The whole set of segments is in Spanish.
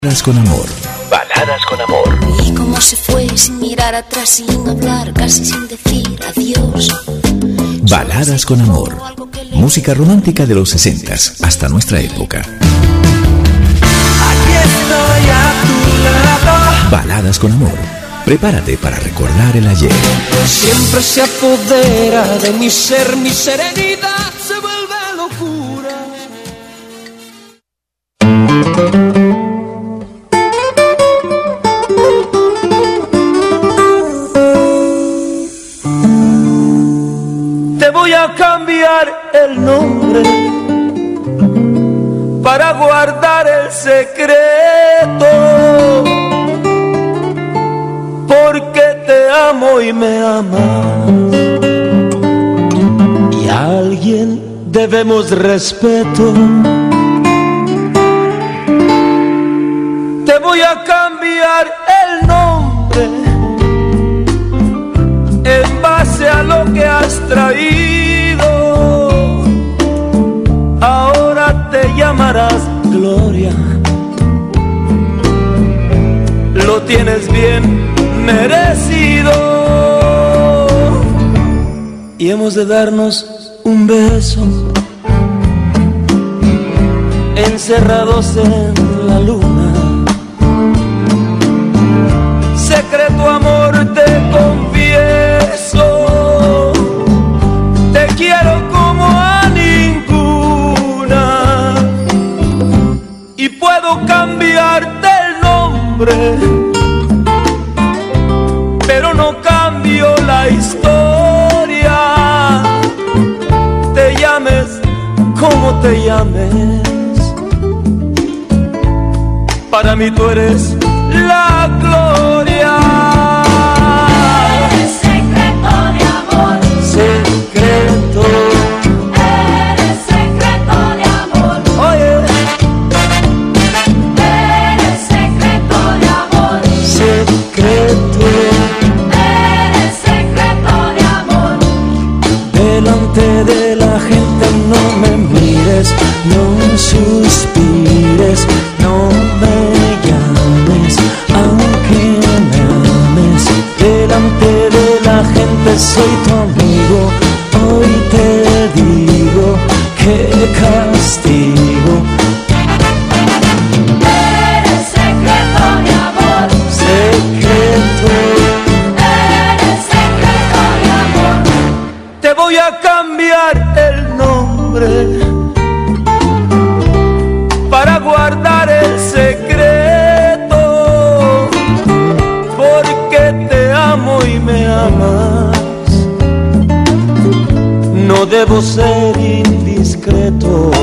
Baladas con amor. Baladas con amor. Y cómo se fue sin mirar atrás, sin hablar, casi sin decir adiós. Baladas con amor. Música romántica de los 60s hasta nuestra época. Aquí estoy a tu lado. Baladas con amor. Prepárate para recordar el ayer. Siempre se apodera de mi ser, mi serenidad se vuelve locura. Te voy a cambiar el nombre para guardar el secreto, porque te amo y me amas, y a alguien debemos respeto. Te voy a cambiar el nombre en base a lo que has traído. Ahora te llamarás Gloria. Lo tienes bien merecido. Y hemos de darnos un beso, encerrados en la luna. Secreto amor te confieso, te quiero como a ninguna, y puedo cambiarte el nombre, pero no cambio la historia. Te llames como te llames, para mí tú eres la gloria. Eres secreto de amor. Secreto. Eres secreto de amor. Oye. Eres secreto de amor. Secreto. Eres secreto de amor. Delante de la gente no me mires, no suspires, no me llames, aunque me ames. Delante de la gente soy tu amigo. Hoy te digo qué castigo. Eres secreto de amor. Secreto. Eres secreto de amor. Te voy a cambiar el nombre para guardar el secreto, porque te amo y me amas. No debo ser indiscreto.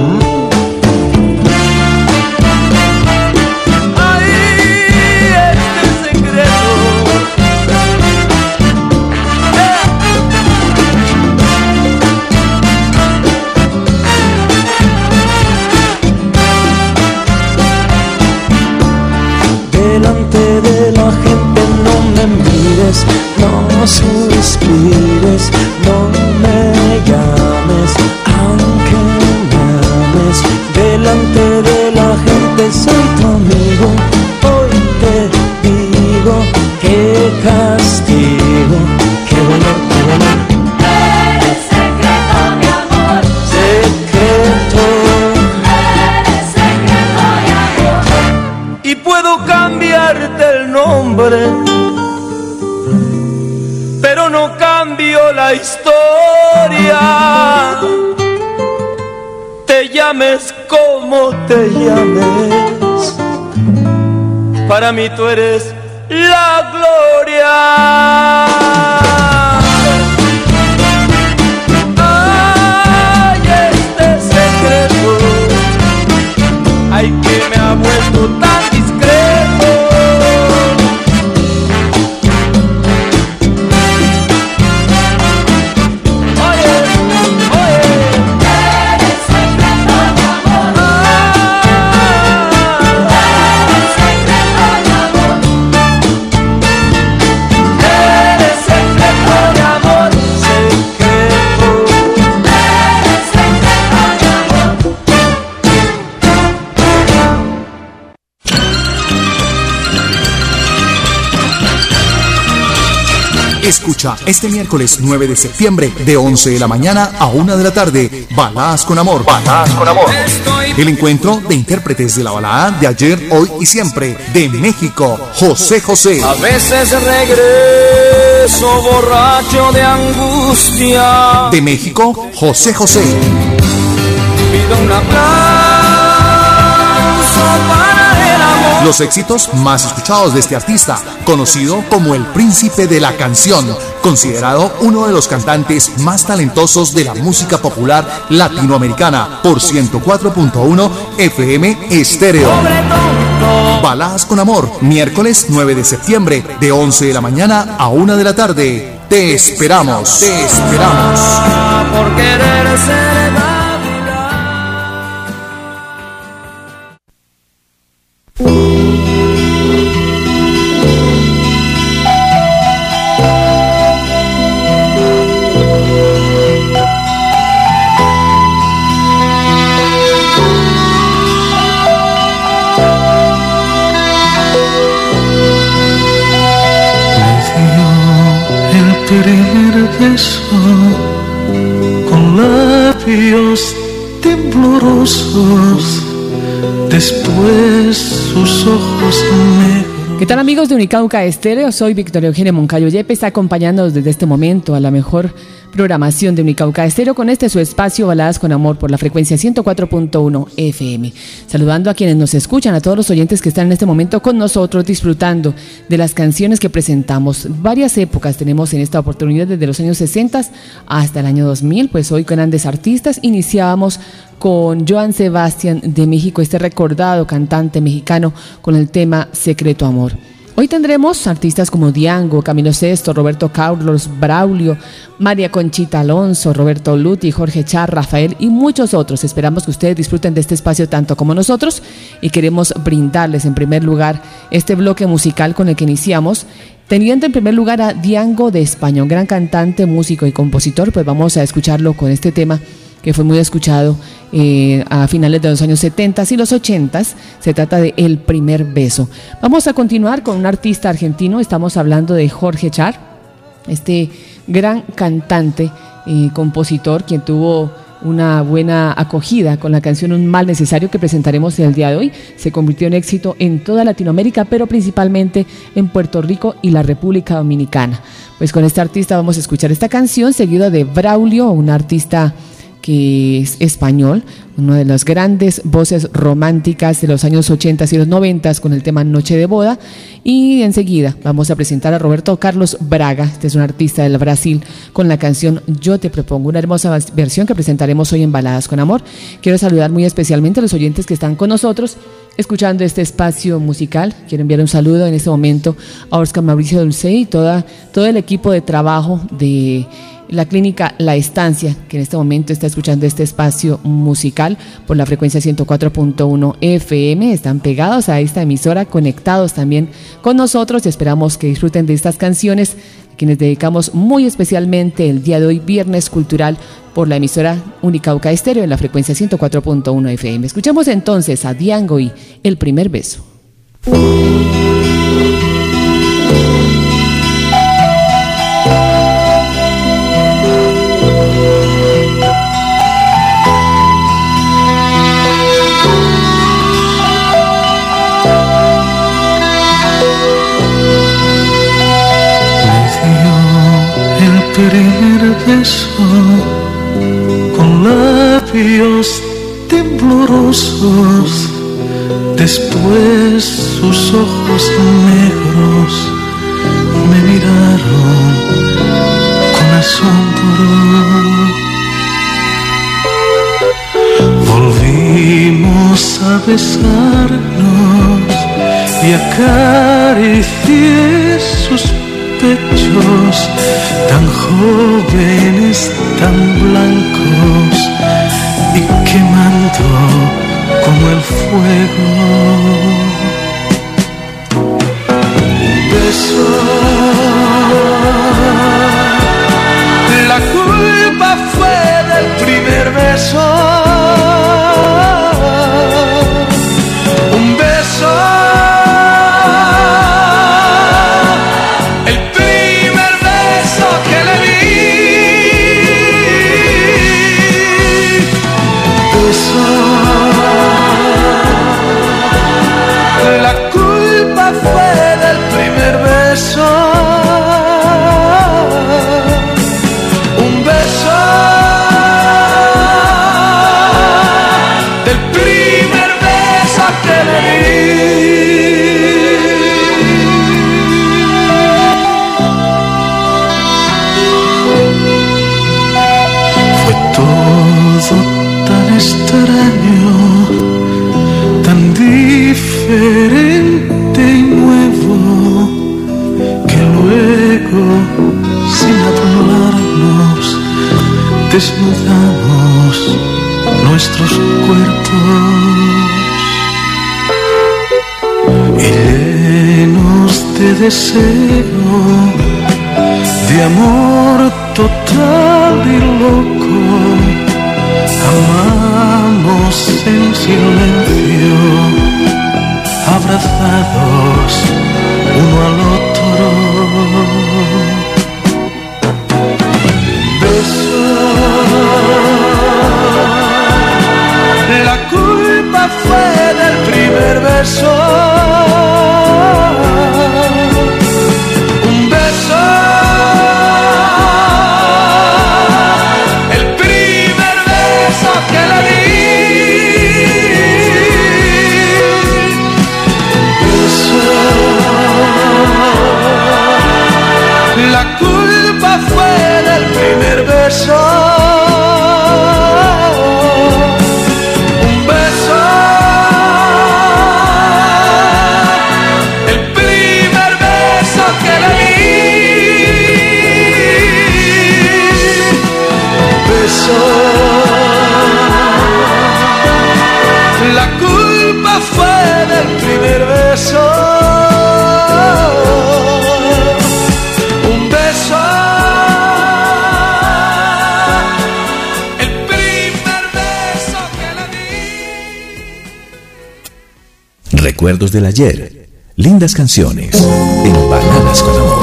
Ay, este secreto. Delante de la gente no me mires, no suspires, no me llames, aunque me ames. Delante de la gente soy tu amigo. Hoy te digo qué castigo, qué dolor, qué dolor. Eres secreto de amor. Secreto. Eres secreto de amor. Y puedo cambiarte el nombre, pero no cambio la historia. Te llames como te llames, para mí tú eres la gloria. Ay, este secreto, ay, que me ha vuelto tan discreto. Oye, oye. Eres secreto de amor. Eres secreto de amor. Eres secreto de amor. Secreto. Eres secreto de amor. Escucha este miércoles 9 de septiembre de 11 de la mañana a 1 de la tarde, Baladas con Amor. Baladas con Amor. El encuentro de intérpretes de la balada de ayer, hoy y siempre. De México, José José. A veces regreso borracho de angustia. De México, José José. Pido un aplauso para el amor. Los éxitos más escuchados de este artista, conocido como el príncipe de la canción, considerado uno de los cantantes más talentosos de la música popular latinoamericana, por 104.1 FM Estéreo. Baladas con Amor, miércoles 9 de septiembre, de 11 de la mañana a 1 de la tarde. Te esperamos, te esperamos. Por querer ser Dávila. Primer beso con labios temblorosos, después sus ojos negros. ¿Qué tal, amigos de Unicauca Estéreo? Soy Victoria Eugenia Moncayo Yepes, acompañándonos desde este momento a la mejor programación de Unicauca Estéreo con su espacio Baladas con Amor por la frecuencia 104.1 FM. Saludando a quienes nos escuchan, a todos los oyentes que están en este momento con nosotros disfrutando de las canciones que presentamos. Varias épocas tenemos en esta oportunidad, desde los años 60 hasta el año 2000, pues hoy con grandes artistas. Iniciábamos con Joan Sebastián de México, este recordado cantante mexicano, con el tema Secreto Amor. Hoy tendremos artistas como Diango, Camilo Sesto, Roberto Carlos, Braulio, María Conchita Alonso, Roberto Luti, Jorge Char, Rafael y muchos otros. Esperamos que ustedes disfruten de este espacio tanto como nosotros y queremos brindarles en primer lugar este bloque musical con el que iniciamos, teniendo en primer lugar a Diango de España, un gran cantante, músico y compositor. Pues vamos a escucharlo con este tema que fue muy escuchado a finales de los años 70 y los 80. Se trata de El Primer Beso. Vamos a continuar con un artista argentino. Estamos hablando de Jorge Char, este gran cantante y compositor, quien tuvo una buena acogida con la canción Un Mal Necesario, que presentaremos el día de hoy. Se convirtió en éxito en toda Latinoamérica, pero principalmente en Puerto Rico y la República Dominicana. Pues con este artista vamos a escuchar esta canción, seguida de Braulio, un artista que es español, una de las grandes voces románticas de los años 80 y los 90 con el tema Noche de Boda. Y enseguida vamos a presentar a Roberto Carlos Braga, este es un artista del Brasil, con la canción Yo Te Propongo, una hermosa versión que presentaremos hoy en Baladas con Amor. Quiero saludar muy especialmente a los oyentes que están con nosotros escuchando este espacio musical. Quiero enviar un saludo en este momento a Oscar Mauricio Dulce y todo el equipo de trabajo de la clínica La Estancia, que en este momento está escuchando este espacio musical por la frecuencia 104.1 FM. Están pegados a esta emisora, conectados también con nosotros, y esperamos que disfruten de estas canciones, a quienes dedicamos muy especialmente el día de hoy, Viernes Cultural, por la emisora Unicauca Estéreo en la frecuencia 104.1 FM. Escuchamos entonces a Diango y El Primer Beso. Primer beso con labios temblorosos, después sus ojos negros me miraron con asombro. Volvimos a besarnos y acaricié sus pechos, tan jóvenes, tan blancos y quemando como el fuego. Un beso, la culpa fue del primer beso. Un beso, el primer beso. desnudamos nuestros cuerpos y llenos de deseo, de amor total y loco, amamos en silencio, abrazados uno al otro. Beso, la culpa fue del primer beso. Un beso, el primer beso que le di. Beso, la culpa fue del primer beso. Un beso, el primer beso que le di. Beso, la culpa fue del primer beso. Un beso, el primer beso que le di. Recuerdos del ayer, lindas canciones en Baladas con Amor.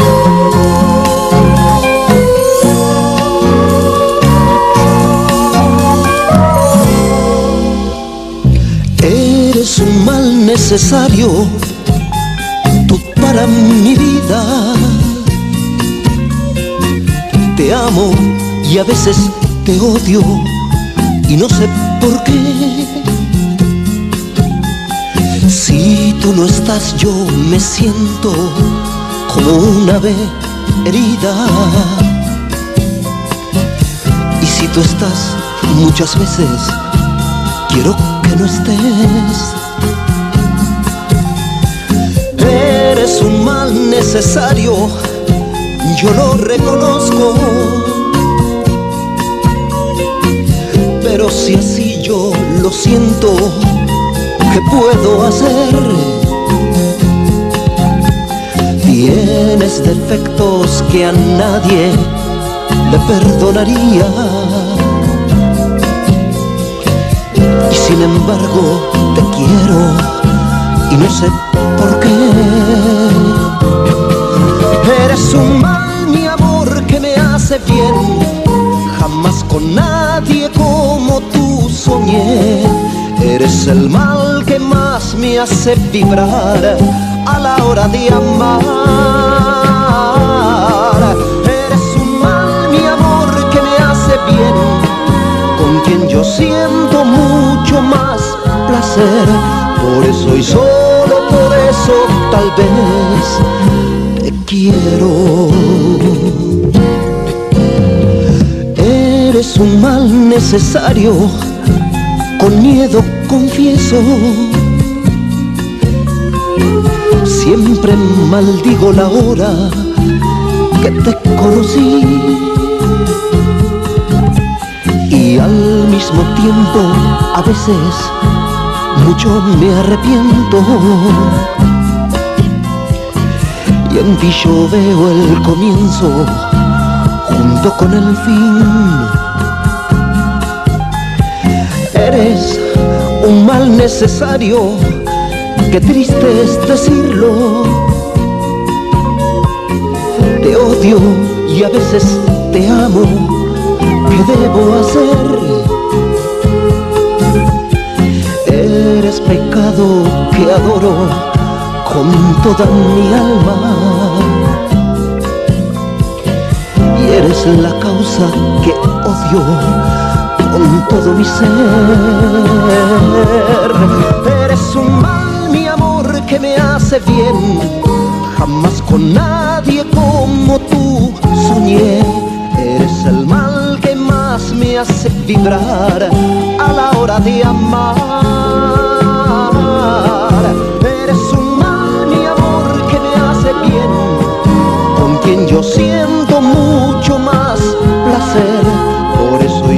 Eres un mal necesario, tú para mi vida. Te amo y a veces te odio y no sé por qué. Si tú no estás yo me siento como una ave herida. Y si tú estás muchas veces quiero que no estés. Eres un mal necesario, yo lo reconozco. Pero si así yo lo siento, ¿qué puedo hacer? Tienes defectos que a nadie le perdonaría. Y sin embargo te quiero y no sé por qué. Eres un mal, mi amor, que me hace bien. Jamás con nadie como tú soñé. Eres el mal que más me hace vibrar a la hora de amar. Eres un mal, mi amor, que me hace bien, con quien yo siento mucho más placer. Por eso y solo por eso tal vez te quiero. Eres un mal necesario, con miedo confieso. Siempre maldigo la hora que te conocí. Y al mismo tiempo a veces mucho me arrepiento. Y en ti yo veo el comienzo junto con el fin. Eres un mal necesario, qué triste es decirlo. Te odio y a veces te amo, ¿qué debo hacer? Eres pecado que adoro con toda mi alma. Y eres la causa que odio con todo mi ser. Eres un mal, mi amor, que me hace bien. Jamás con nadie como tú soñé. Eres el mal que más me hace vibrar a la hora de amar. Eres un mal, mi amor, que me hace bien, con quien yo siento mucho más placer. Por eso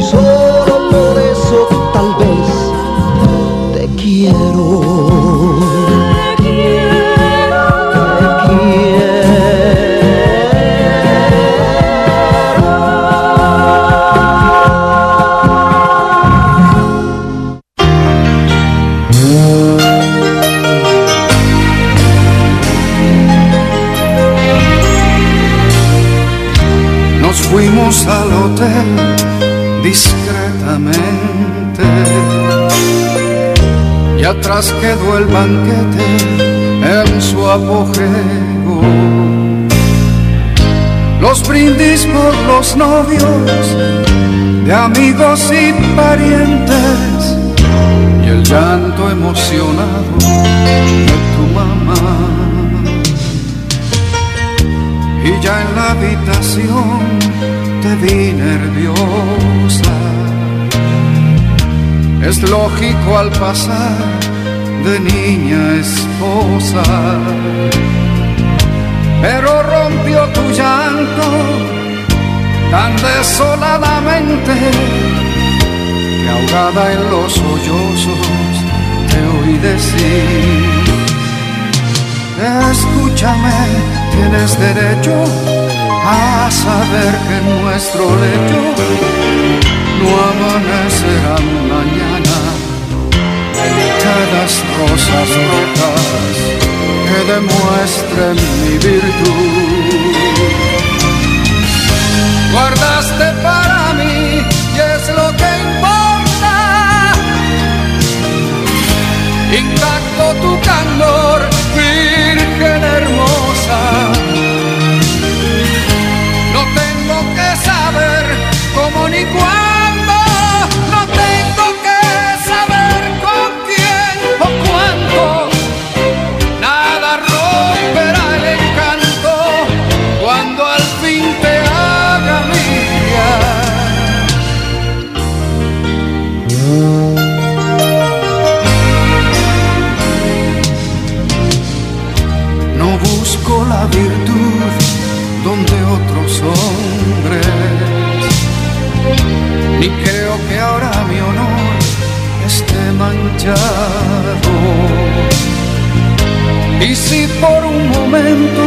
fuimos al hotel discretamente y atrás quedó el banquete en su apogeo. Los brindis por los novios de amigos y parientes y el llanto emocionado de tu mamá. Y ya en la habitación te vi nerviosa. Es lógico al pasar de niña a esposa, pero rompió tu llanto tan desoladamente que ahogada en los sollozos te oí decir: escúchame, tienes derecho a saber que en nuestro lecho no amanecerá mañana dedicadas rosas rojas que demuestren mi virtud. Guardaste para mí y es lo que importa, intacto tu candor, virgen hermosa. No tengo que saber cómo ni cuándo, no tengo que saber con quién o cuánto. Nada romperá el encanto cuando al fin te haga mía. No busco la virtud donde otros hombres, ni creo que ahora mi honor esté manchado. Y si por un momento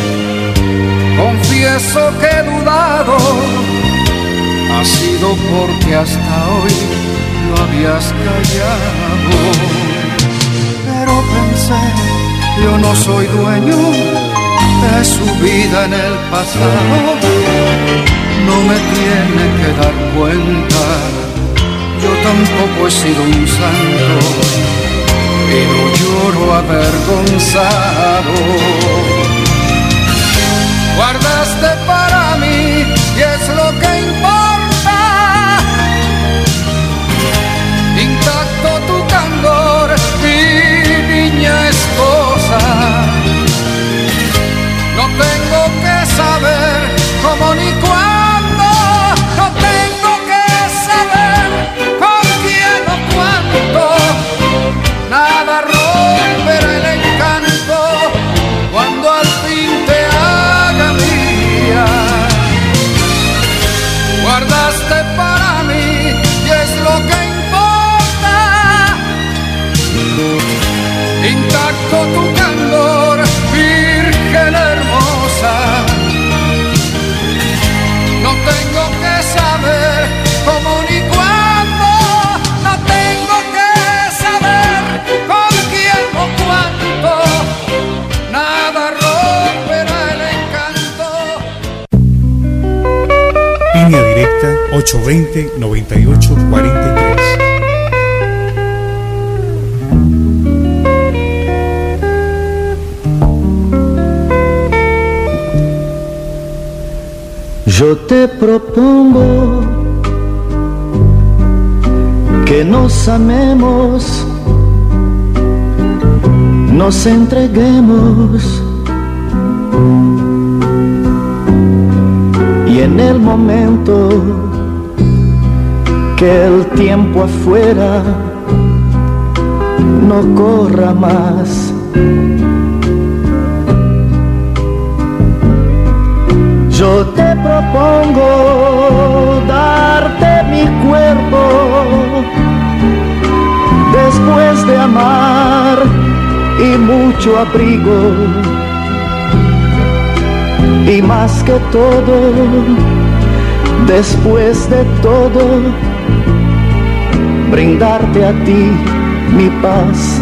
confieso que he dudado, ha sido porque hasta hoy lo habías callado. Pero pensé, yo no soy dueño de su vida en el pasado, no me tiene que dar cuenta, yo tampoco he sido un santo y no lloro avergonzado. Guardaste para mí y es lo que importa, intacto tu candor, mi niña esposa. No tengo que saber cómo ni cuándo, no tengo que saber con quién o cuánto. Nada romperá el encanto cuando al fin te haga mía. Guardaste para mí y es lo que importa, intacto tu candor, virgen hermosa. No tengo que saber cómo ni cuándo, no tengo que saber con quién o cuánto. Nada romperá el encanto. Línea directa 820-9843. Yo te propongo que nos amemos, nos entreguemos y en el momento que el tiempo afuera no corra más, yo te propongo darte mi cuerpo después de amar y mucho abrigo, y más que todo, después de todo, brindarte a ti mi paz.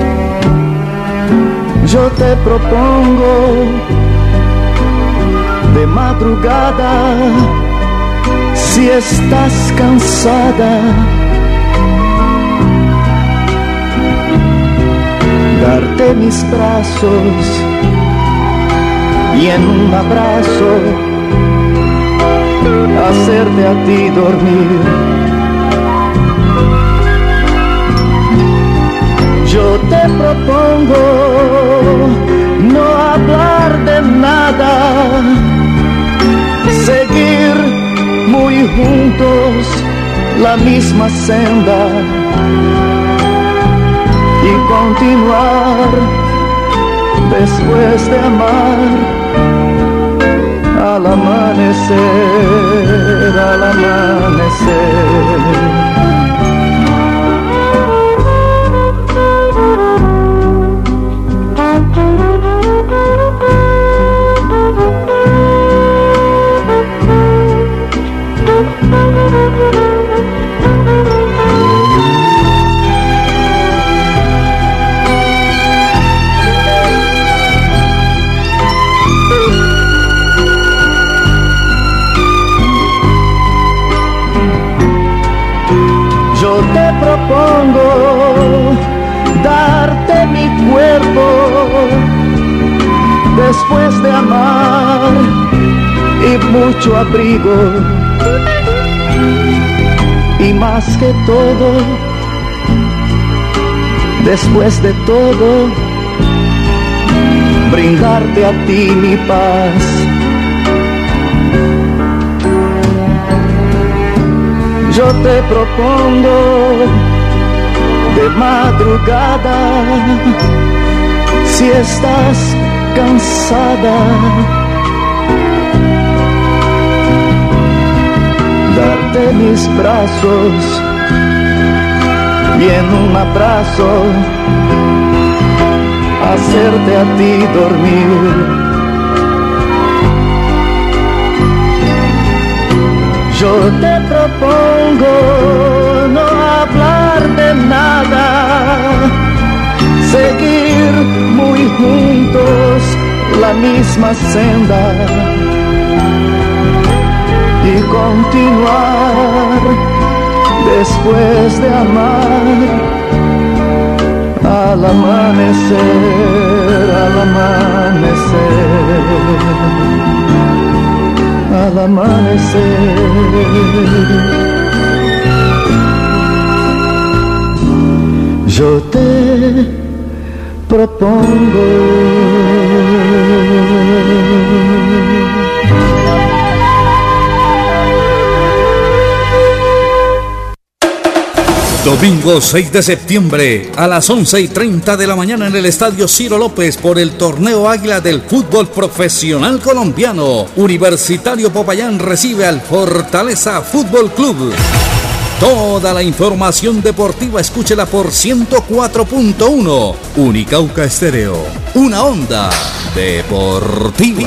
Yo te propongo de madrugada, si estás cansada, darte mis brazos y en un abrazo hacerte a ti dormir. Yo te propongo no hablar de nada, seguir muy juntos la misma senda y continuar después de amar al amanecer, al amanecer. Yo te propongo darte mi cuerpo después de amar y mucho abrigo, y más que todo, después de todo, brindarte a ti mi paz. Yo te propongo de madrugada, si estás cansada, darte mis brazos y en un abrazo hacerte a ti dormir. Yo te propongo no hablar de nada, seguir muy juntos la misma senda y continuar después de amar al amanecer, al amanecer, al amanecer. Yo te propongo. Domingo 6 de septiembre a las 11:30 de la mañana en el Estadio Ciro López por el Torneo Águila del Fútbol Profesional Colombiano. Universitario Popayán recibe al Fortaleza Fútbol Club. Toda la información deportiva escúchela por 104.1 Unicauca Estéreo. Una onda deportiva.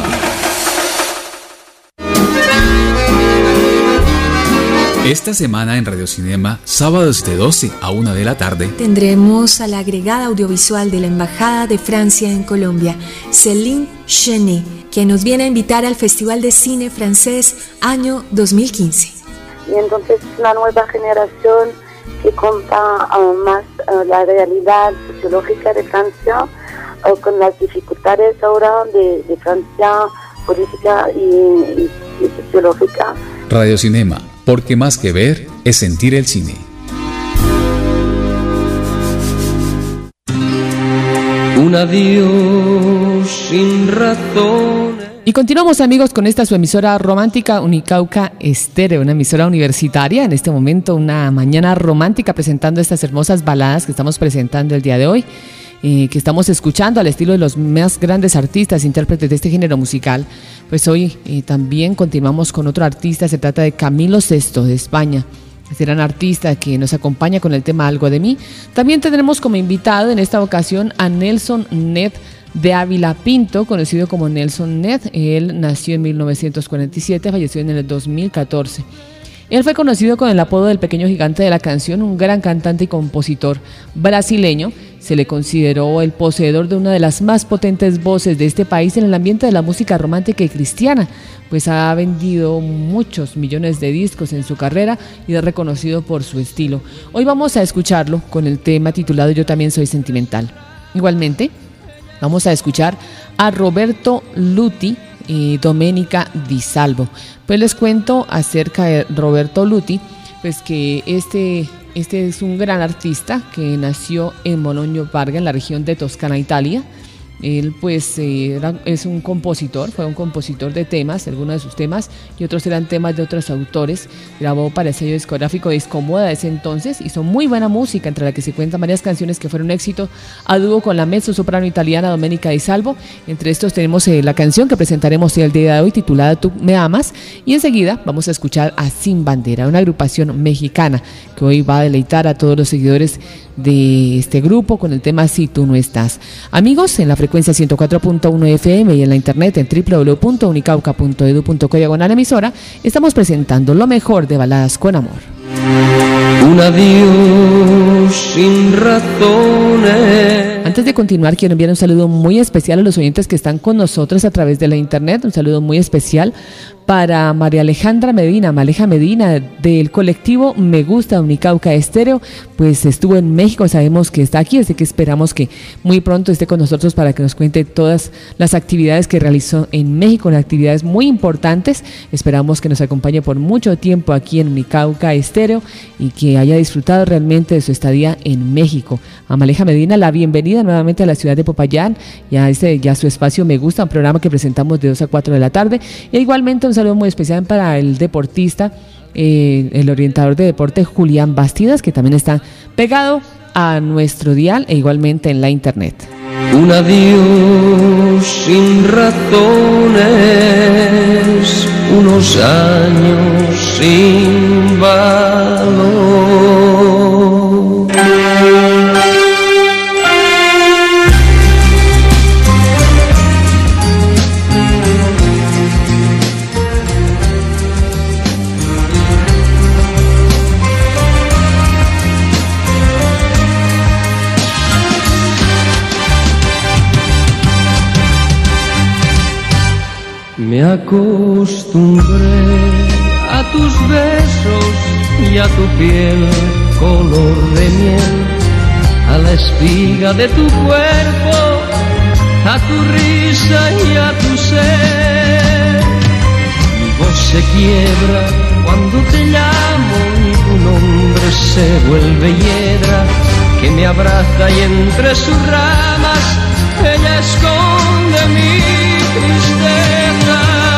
Esta semana en Radio Cinema, sábados de 12 a 1 de la tarde, tendremos a la agregada audiovisual de la Embajada de Francia en Colombia, Céline Chenet, que nos viene a invitar al Festival de Cine Francés año 2015. Y entonces una nueva generación que cuenta más la realidad sociológica de Francia, con las dificultades ahora de Francia política y sociológica. Radio Cinema, porque más que ver es sentir el cine. Un adiós sin razón. Y continuamos, amigos, con esta su emisora romántica Unicauca Estéreo, una emisora universitaria. En este momento, una mañana romántica, presentando estas hermosas baladas que estamos presentando el día de hoy, que estamos escuchando al estilo de los más grandes artistas, intérpretes de este género musical. Pues hoy también continuamos con otro artista, se trata de Camilo Sesto, de España. Este gran artista que nos acompaña con el tema Algo de mí. También tendremos como invitado en esta ocasión a Nelson Ned de Ávila Pinto, conocido como Nelson Ned. Él nació en 1947, falleció en el 2014. Él fue conocido con el apodo del pequeño gigante de la canción, un gran cantante y compositor brasileño. se le consideró el poseedor de una de las más potentes voces de este país en el ambiente de la música romántica y cristiana, pues ha vendido muchos millones de discos en su carrera y es reconocido por su estilo. Hoy vamos a escucharlo con el tema titulado Yo también soy sentimental. Igualmente, vamos a escuchar a Roberto Luti y Domenica Di Salvo. Pues les cuento acerca de Roberto Luti, pues que este es un gran artista que nació en Bologna Parga, en la región de Toscana, Italia. Él pues es un compositor, fue un compositor de temas, algunos de sus temas, y otros eran temas de otros autores. Grabó para el sello discográfico Discomoda de ese entonces, hizo muy buena música, entre la que se cuentan varias canciones que fueron un éxito, a dúo con la mezzosoprano italiana Domenica Di Salvo. Entre estos tenemos la canción que presentaremos el día de hoy, titulada Tú me amas, y enseguida vamos a escuchar a Sin Bandera, una agrupación mexicana que hoy va a deleitar a todos los seguidores de este grupo con el tema Si tú no estás. Amigos, en la frecuencia 104.1 FM y en la internet en www.unicauca.edu.co/emisora, estamos presentando lo mejor de Baladas con Amor. Un adiós sin razones. Antes de continuar, quiero enviar un saludo muy especial a los oyentes que están con nosotros a través de la internet. Un saludo muy especial para María Alejandra Medina, Maleja Medina, del colectivo Me Gusta Unicauca Estéreo. Pues estuvo en México, sabemos que está aquí, así que esperamos que muy pronto esté con nosotros para que nos cuente todas las actividades que realizó en México, actividades muy importantes. Esperamos que nos acompañe por mucho tiempo aquí en Unicauca Estéreo y que haya disfrutado realmente de su estadía en México. A Maleja Medina, la bienvenida nuevamente a la ciudad de Popayán, ya su espacio Me Gusta, un programa que presentamos de 2 a 4 de la tarde, e igualmente un saludo muy especial para el deportista, el orientador de deporte Julián Bastidas, que también está pegado a nuestro dial e igualmente en la internet. Un adiós sin razones, unos años sin valor. Me acostumbré a tus besos y a tu piel color de miel, a la espiga de tu cuerpo, a tu risa y a tu ser. Mi voz se quiebra cuando te llamo y tu nombre se vuelve hiedra que me abraza y entre sus ramas ella esconde mi tristeza.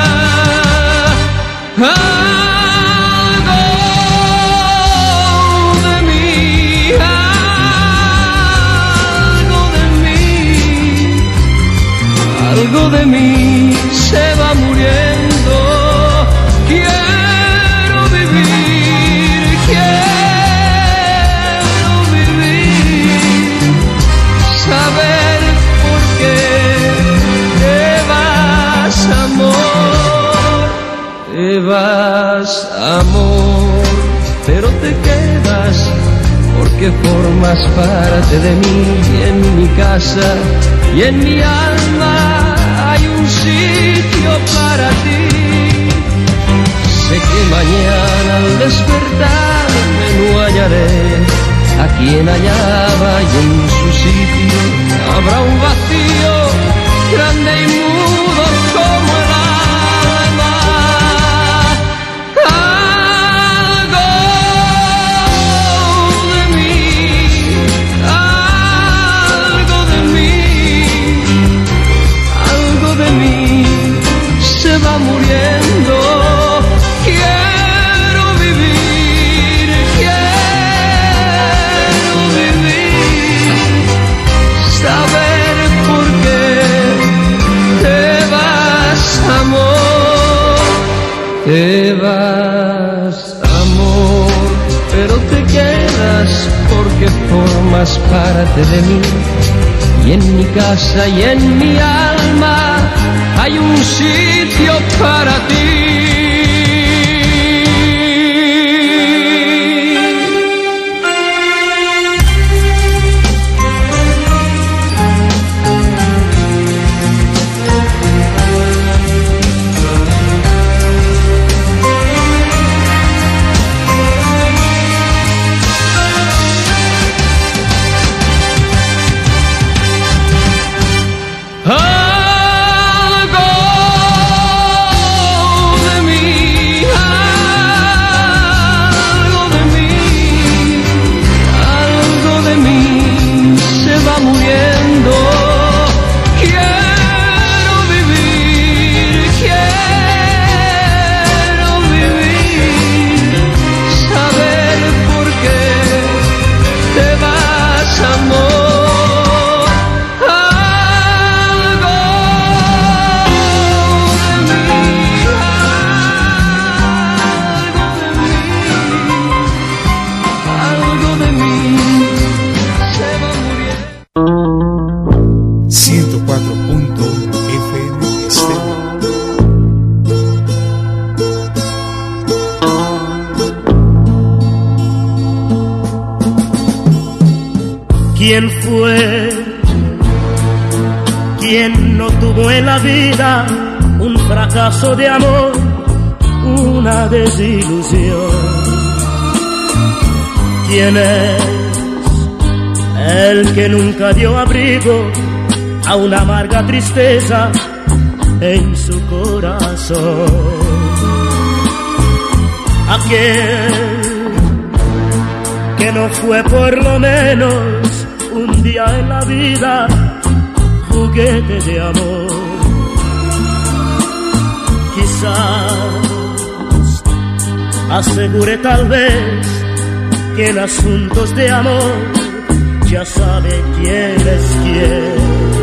Algo de mí, algo de mí se va muriendo. Quiero vivir, saber por qué te vas, amor. Te vas, amor, pero te quedas porque formas parte de mí. Y en mi casa y en mi alma hay un sitio para ti. Sé que mañana al despertarme no hallaré a quien hallaba y en su sitio habrá un vacío grande y mudo como el alma. Algo de mí, algo de mí, algo de mí se va muriendo. Quiero vivir, saber por qué te vas, amor. Te vas, amor, pero te quedas porque formas parte de mí. Y en mi casa y en mi alma hay un sitio para ti. 104.1 FM Estéreo. ¿Quién fue quien no tuvo en la vida un fracaso de amor, una desilusión? ¿Quién es el que nunca dio abrigo a una amarga tristeza en su corazón? Aquel que no fue por lo menos un día en la vida juguete de amor. Quizás asegure tal vez que en asuntos de amor ya sabe quién es quién.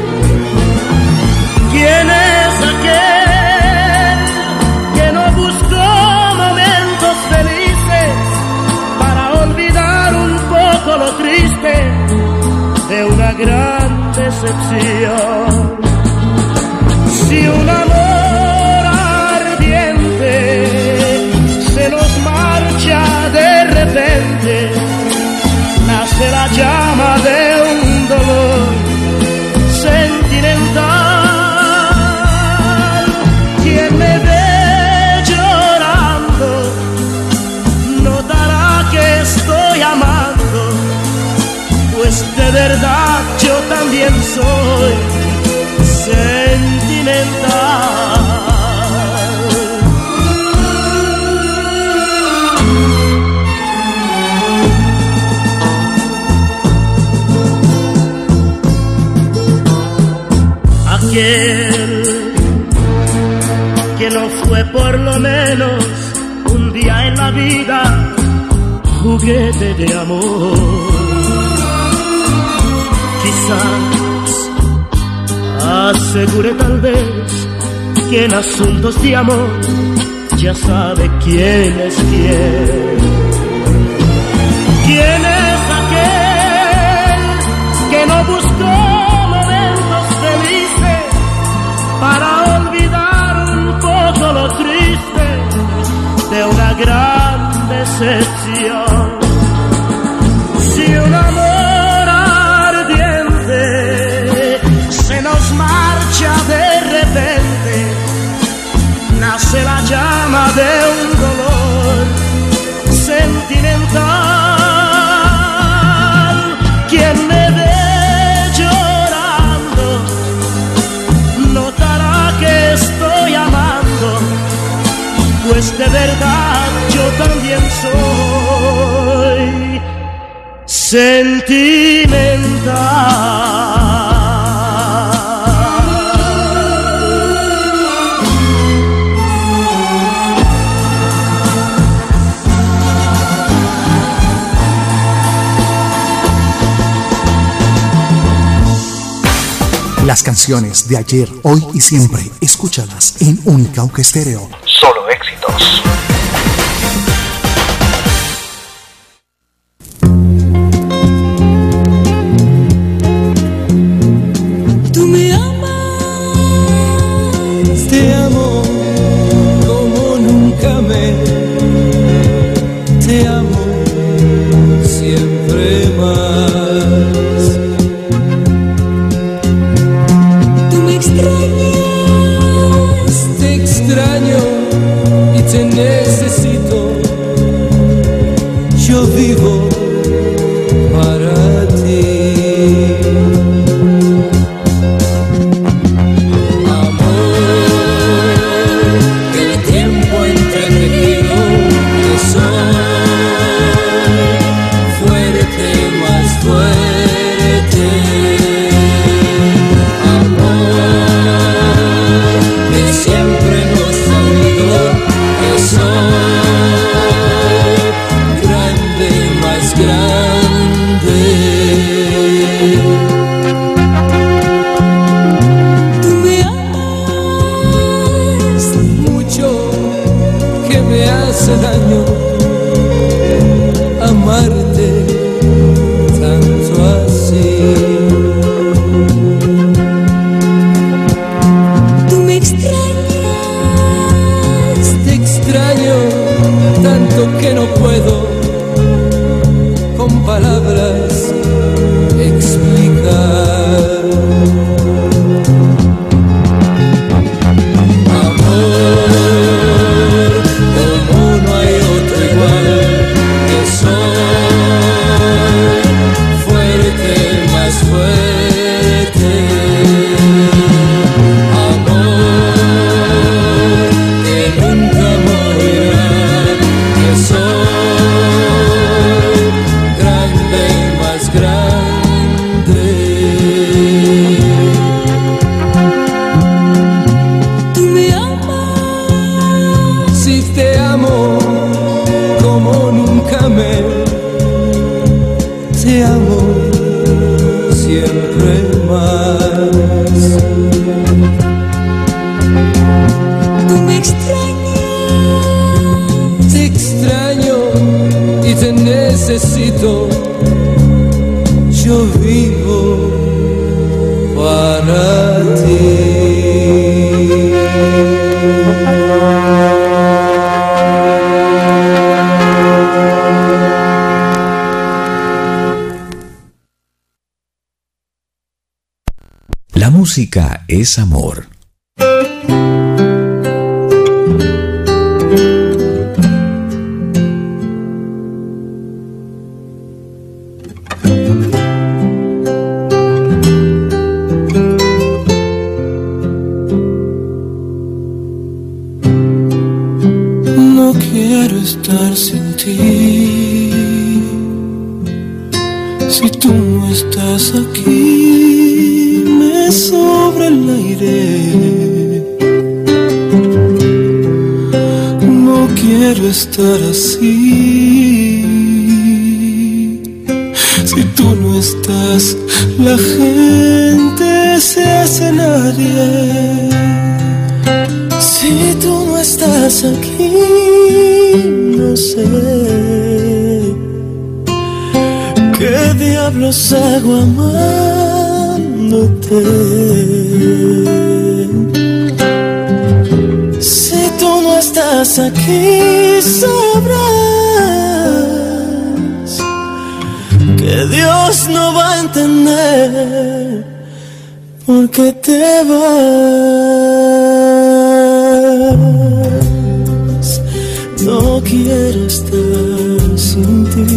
¿Quién es aquel que no buscó momentos felices para olvidar un poco lo triste de una gran decepción? Si un amor ardiente se nos marcha de repente, nace la llama de un dolor sentimental. Quien me ve llorando notará que estoy amando, pues de verdad yo también soy sentimental. Aquel que no fue por lo menos un día en la vida juguete de amor. Quizás asegure tal vez que en asuntos de amor ya sabe quién es quién. ¿Quién es aquel que no buscó momentos felices para olvidar un poco lo triste de una gran decepción? Si un amor ardiente se nos marcha de repente, nace la llama de un dolor sentimental. Quien me ve llorando notará que estoy amando, pues de verdad yo también soy sentimental. Las canciones de ayer, hoy y siempre, escúchalas en Unicauca Estéreo. Solo éxitos. Tú me amas, te amo como nunca te amo siempre más. Te extraño y te necesito. Yo vivo para ti. Amor, que el tiempo entretenido que soy fuerte, más fuerte. Amor, tú me extrañas. Te extraño y te necesito. Yo vivo para ti. La música es amor. No quiero estar sin ti. Si tú no estás aquí, me sobra el aire. No quiero estar así. Si tú no estás, la gente se hace nadie. Si tú no estás aquí, no sé qué diablos hago amándote. Si tú no estás aquí, sabrás que Dios no va a entender por qué te vas. No quiero estar sin ti.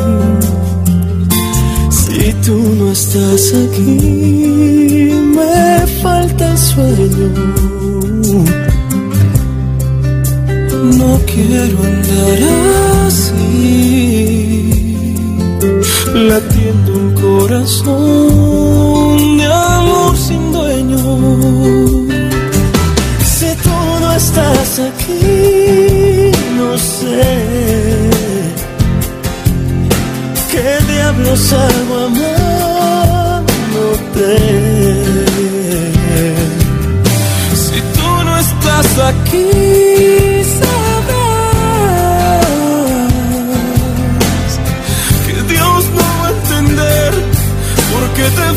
Si tú no estás aquí, me falta el sueño. No quiero andar así, latiendo un corazón de amor sin dueño. Si tú no estás aquí, no sé qué diablos hago amándote. Si tú no estás aquí, sabrás que Dios no va a entender por qué te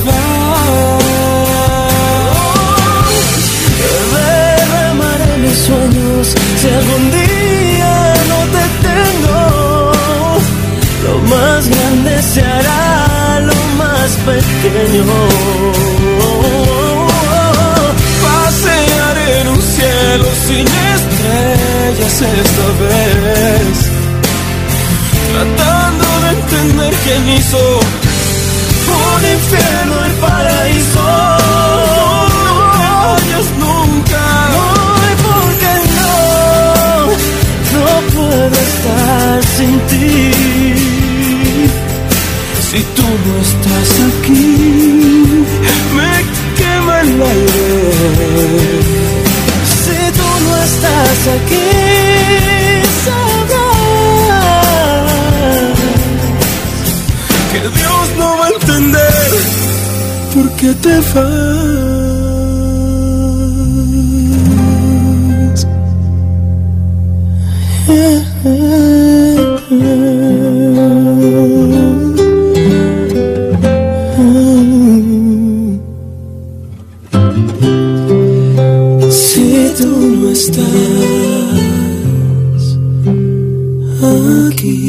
vas. Derramaré mis sueños si algún día no te tengo. Lo más grande se hará lo más pequeño. Pasearé en un cielo sin estrellas esta vez, tratando de entender quién hizo un infierno el paraíso. No te vayas nunca, no, porque no puedo estar sin ti. Si tú no estás aquí, me quema el aire. Si tú no estás aquí, sabrás que Dios no va a entender por qué te vas. Si tú no estás aquí.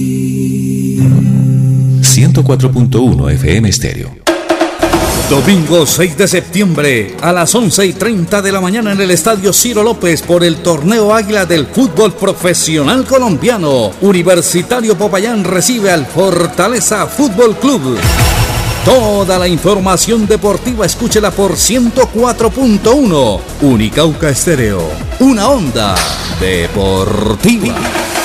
104.1 FM Estéreo. Domingo 6 de septiembre a las 11:30 de la mañana en el Estadio Ciro López por el Torneo Águila del Fútbol Profesional Colombiano. Universitario Popayán recibe al Fortaleza Fútbol Club. Toda la información deportiva escúchela por 104.1 Unicauca Estéreo. Una onda deportiva.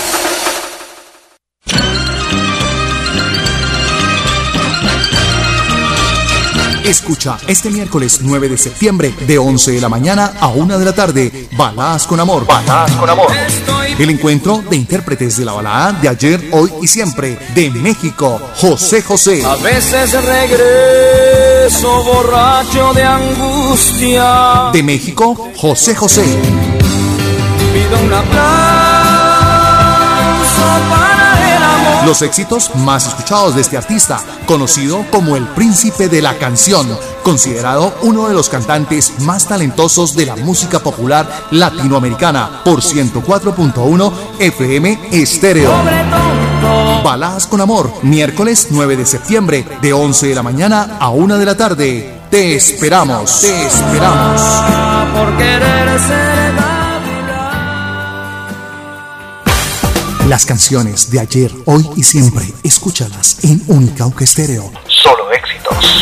Escucha este miércoles 9 de septiembre de 11 de la mañana a 1 de la tarde, Baladas con Amor. Baladas con Amor. El encuentro de intérpretes de la balada de ayer, hoy y siempre. De México, José José. A veces regreso borracho de angustia. De México, José José. pido un aplauso para el amor. Los éxitos más escuchados de este artista, conocido como el príncipe de la canción, considerado uno de los cantantes más talentosos de la música popular latinoamericana, por 104.1 FM Estéreo. Baladas con Amor, miércoles 9 de septiembre, de 11 de la mañana a 1 de la tarde. Te esperamos, te esperamos. Por querer ser Las canciones de ayer, hoy y siempre, escúchalas en Unicauca Estéreo. Solo éxitos.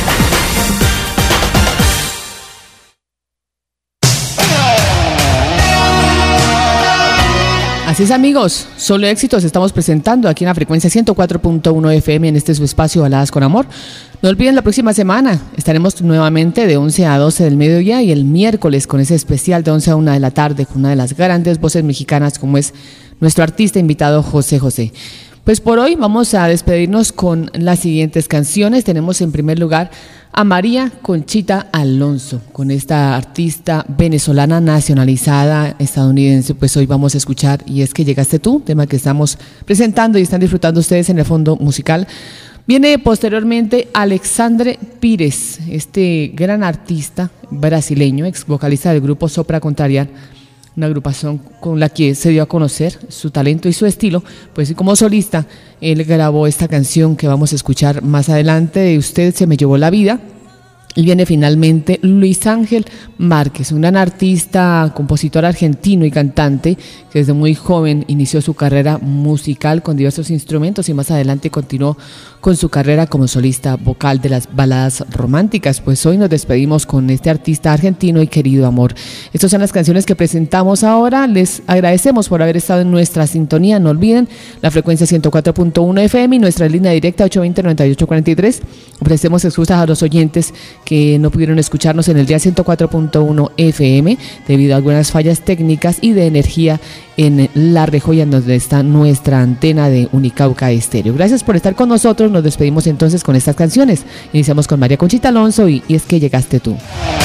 Así es, amigos, solo éxitos estamos presentando aquí en la frecuencia 104.1 FM en este su espacio Baladas con Amor. No olviden, la próxima semana estaremos nuevamente de 11 a 12 del mediodía y el miércoles con ese especial de 11 a 1 de la tarde con una de las grandes voces mexicanas como es nuestro artista invitado José José. Pues por hoy vamos a despedirnos con las siguientes canciones. Tenemos en primer lugar a María Conchita Alonso, con esta artista venezolana nacionalizada estadounidense. Pues hoy vamos a escuchar Y es que llegaste tú, tema que estamos presentando y están disfrutando ustedes en el fondo musical. Viene posteriormente Alexandre Pires, este gran artista brasileño, ex vocalista del grupo Sopra Contrariar, una agrupación con la que se dio a conocer su talento y su estilo. Pues como solista, él grabó esta canción que vamos a escuchar más adelante, de Usted se me llevó la vida. Y viene finalmente Luis Ángel Márquez, un gran artista, compositor argentino y cantante que desde muy joven inició su carrera musical con diversos instrumentos y más adelante continuó con su carrera como solista vocal de las baladas románticas. Pues hoy nos despedimos con este artista argentino y querido amor. Estas son las canciones que presentamos ahora. Les agradecemos por haber estado en nuestra sintonía. No olviden la frecuencia 104.1 FM y nuestra línea directa 820-9843. Ofrecemos excusas a los oyentes que no pudieron escucharnos en el día 104.1 FM debido a algunas fallas técnicas y de energía en La Rejoya, donde está nuestra antena de Unicauca Estéreo. Gracias por estar con nosotros. Nos despedimos entonces con estas canciones. Iniciamos con María Conchita Alonso y es que llegaste tú.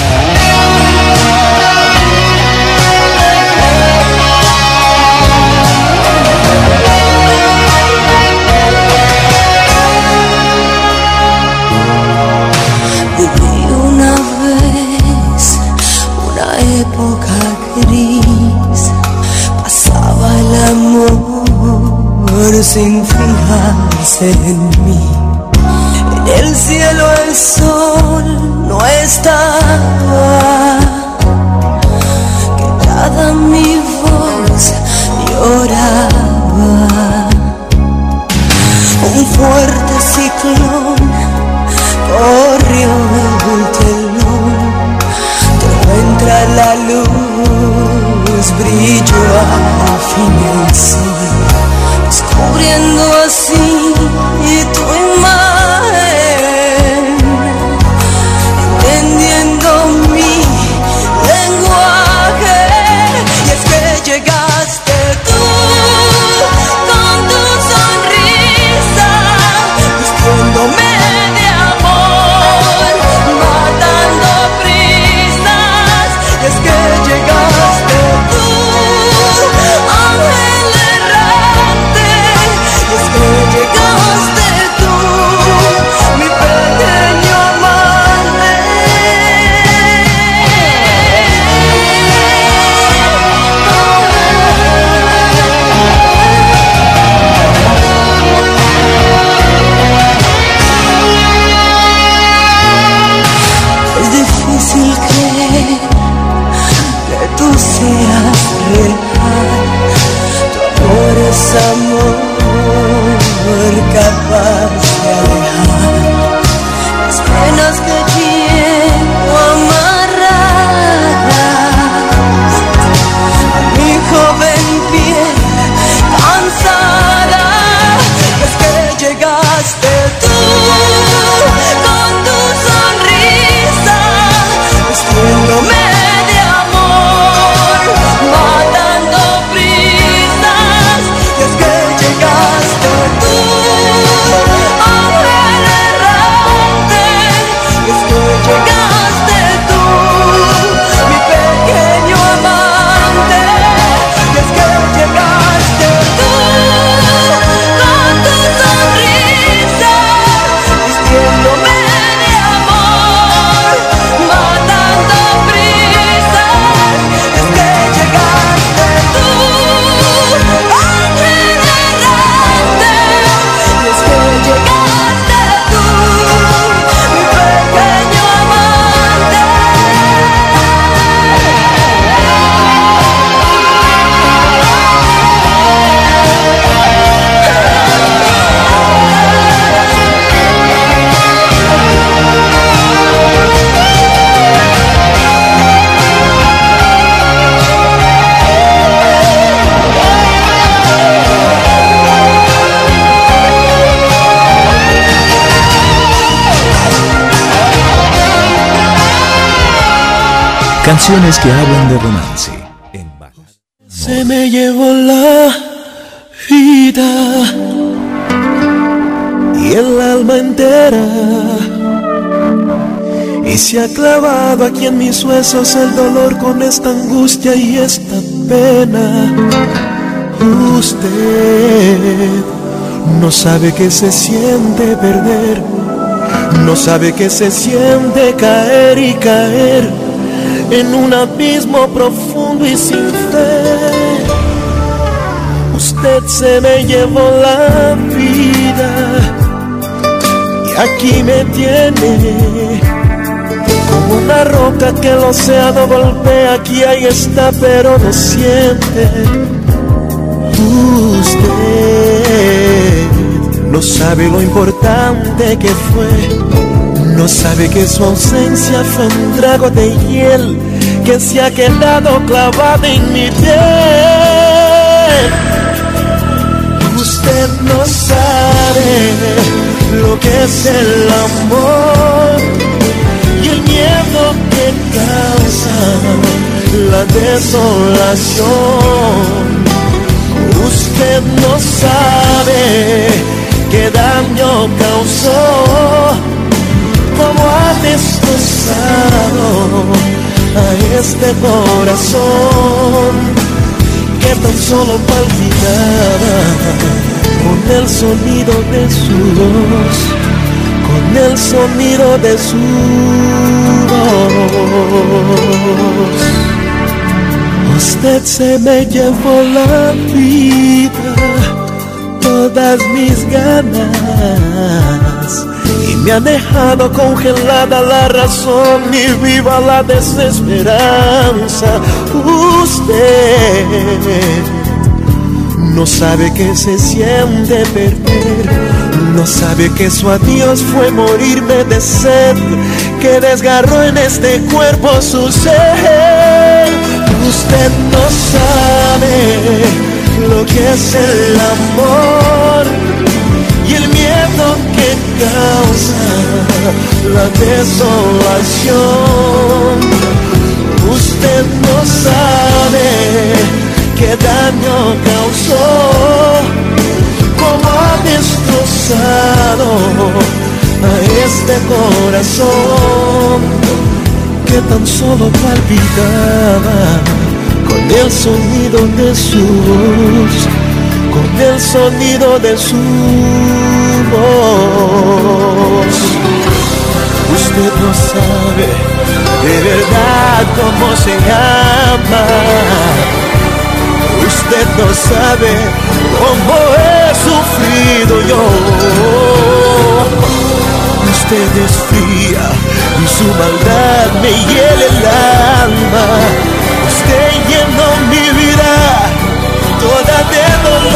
Época gris, pasaba el amor sin fijarse en mí. En el cielo el sol no estaba, quebrada mi voz lloraba. Un fuerte ciclón corrió el telón. Entra la luz, brilló al fin el sol, descubriendo así tu imagen. Canciones que hablan de romance. Se me llevó la vida y el alma entera, y se ha clavado aquí en mis huesos el dolor con esta angustia y esta pena. Usted no sabe que se siente perder, no sabe que se siente caer y caer en un abismo profundo y sin fe. Usted se me llevó la vida y aquí me tiene como una roca que el océano golpea. Aquí ahí está pero no siente. Usted no sabe lo importante que fue, no sabe que su ausencia fue un trago de hiel que se ha quedado clavado en mi piel. Usted no sabe lo que es el amor y el miedo que causa la desolación. Usted no sabe qué daño causó, cómo ha destrozado a este corazón que tan solo palpitaba con el sonido de su voz, con el sonido de su voz. Usted se me llevó la vida, todas mis ganas, y me ha dejado congelada la razón y viva la desesperanza. Usted no sabe que se siente perder, no sabe que su adiós fue morirme de sed, que desgarró en este cuerpo su ser. Usted no sabe lo que es el amor y el miedo que causa la desolación. Usted no sabe qué daño causó, cómo ha destrozado a este corazón que tan solo palpitaba con el sonido de su voz, con el sonido de su voz. Usted no sabe de verdad cómo se llama, usted no sabe cómo he sufrido yo. Usted es fría y su maldad me hiela el alma. Usted llenó mi vida toda de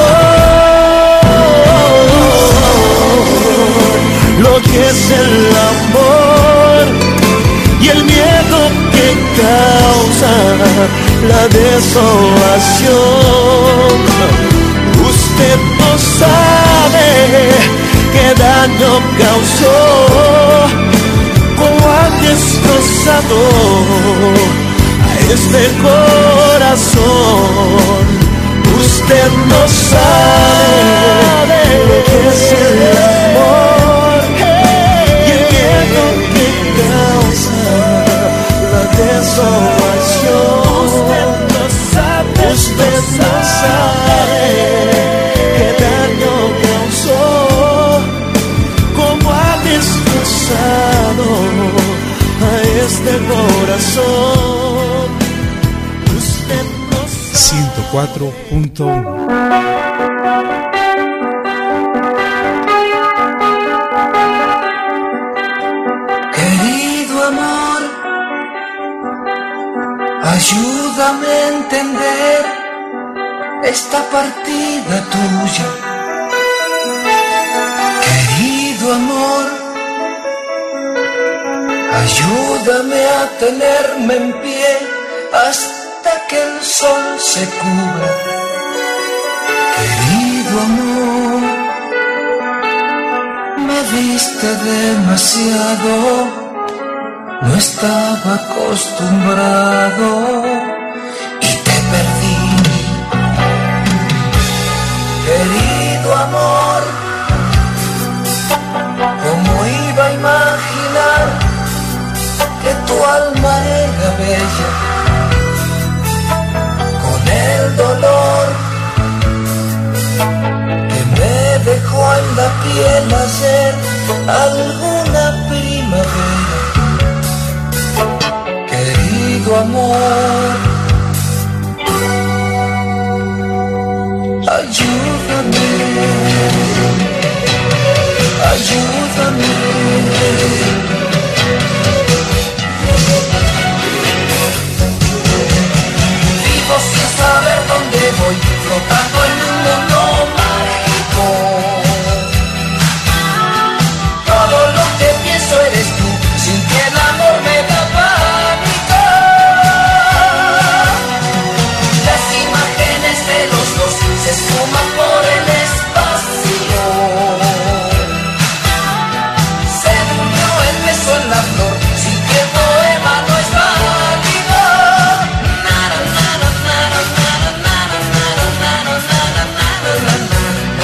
dolor. Lo que es el amor y el miedo que causa la desolación. Usted no sabe qué daño causó, cómo ha destrozado a este corazón. Usted no sabe lo que es el amor y el miedo que causa la desolación. Usted no sabe qué daño causó, cómo ha destrozado a este corazón. Usted no sabe. 104.1. Querido amor, ayúdame a entender esta partida tuya. Querido amor, ayúdame a tenerme en pie hasta que el sol se cubra. Querido amor, me diste demasiado no estaba acostumbrado y te perdí. Querido amor, ¿cómo iba a imaginar que tu alma era bella? Con el dolor que me dejó en la piel ayer alguna primavera. Querido amor, ayúdame, ayúdame. Vivo sin saber dónde voy, flotando en un mundo mágico. Todo lo que pienso eres tú, sin que el amor me da pánico. Las imágenes de los dos se esfuman por el espacio. Se durmió el beso en la flor, sin que el poema no es válido. Nada, nada, nada, nada, nada, nada, nada, nada, nada, nada.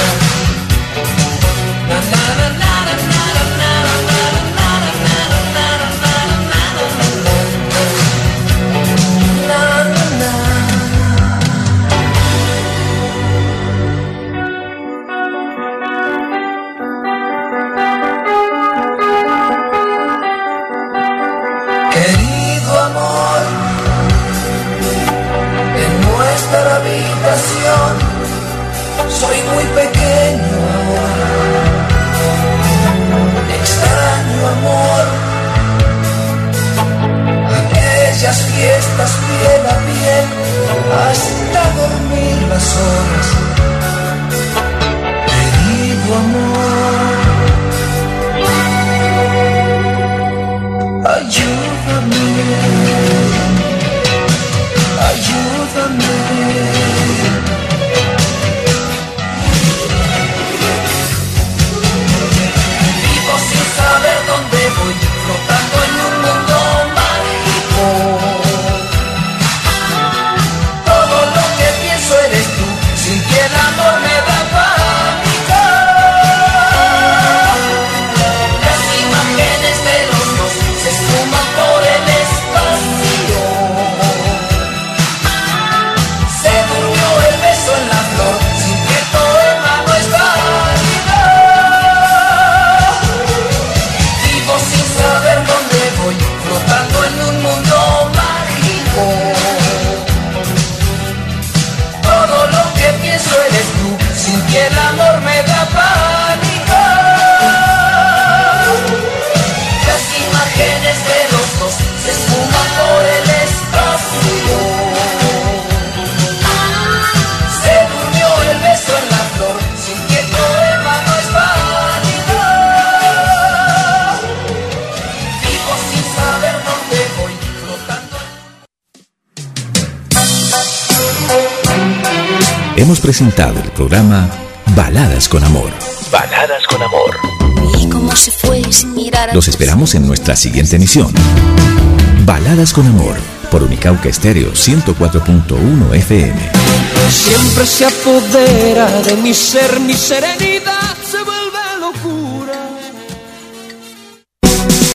Querido amor, en nuestra habitación soy muy pequeño ahora. Extraño amor, aquellas fiestas piel a piel hasta dormir las horas. Querido amor, ayúdame, ayúdame. Vivo sin saber dónde voy, flotando en un mundo mágico. Todo lo que pienso eres tú, sin que el amor me da pánico. Las imágenes de los dos se esfuman por el espacio. Se durmió el beso en la flor, sin que el poema no es válido. Vivo sin saber dónde voy, flotando en un mundo mágico. Todo lo que pienso eres tú, sin que el amor me da pánico. Las imágenes de los dos se esfuman por el espacio. Se durmió el beso en la flor, sin que el poema no es válido. Vivo sin saber dónde voy, flotando. Hemos presentado el programa Baladas con Amor. Baladas con Amor. Y como se fue sin mirar Los esperamos en nuestra siguiente emisión. Baladas con Amor, por Unicauca Estéreo 104.1 FM. Siempre se apodera de mi ser, mi serenidad.